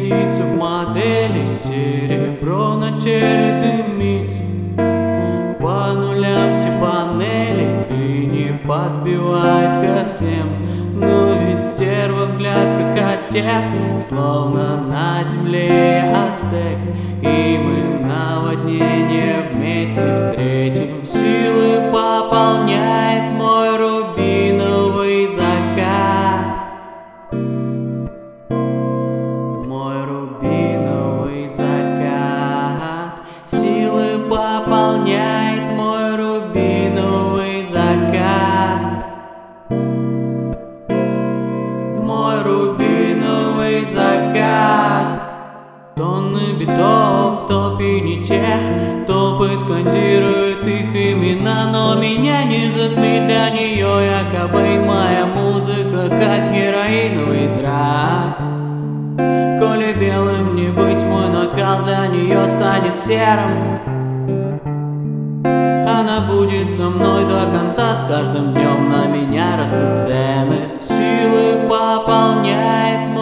светится в модели, серебро на теле дымится. По нулям все панели, клини подбивает ко всем. Но ведь стерва взгляд как кастет, словно на земле ацтек. И мы наводнение вместе встретим. Силы пополняет мой рубиновый закат. Мой рубиновый закат. Силы пополняет мой рубиновый закат. Мой рубиновый закат. Тонны битов в топе не те, толпы скандируют их имена, но меня не затмит для нее. Я Кобейн, моя музыка, как героиновый драк. Коли белым не быть, мой накал для нее станет серым. Она будет со мной до конца, с каждым днем на меня растут цены. Силы пополняет